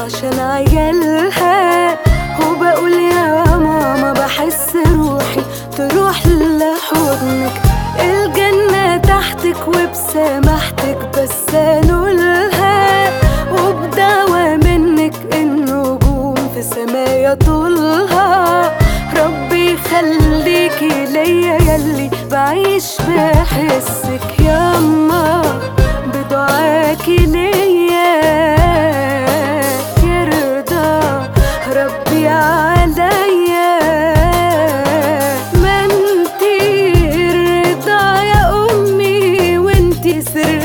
عشان عيالها. وبقول يا ماما بحس روحي تروح لحضنك، الجنة تحتك وبسماحتك بس انولها، وبدعوة منك النجوم في سمايا طولها. ربي يخليكي ليا يلي بعيش بحسك ياما، بدعاكي ليا يرضى ربي عليا. ما انتي رضا يا امي وانتي سر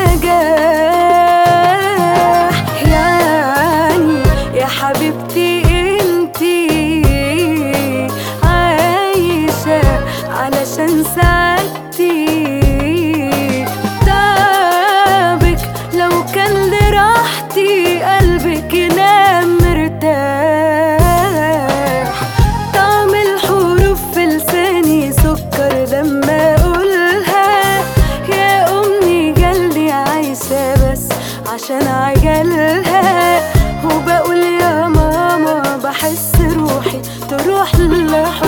النجاح، يعني يا حبيبتي انتي عايشة علشان سعادتي. تعبك لو كان لراحتي قلبك ينام مرتاح. طعم الحروف في لساني سكر لما اقولها، يا امي جلي عايشة بس عشان عجلها. وبقول يا ماما بحس روحي تروح لحضنك،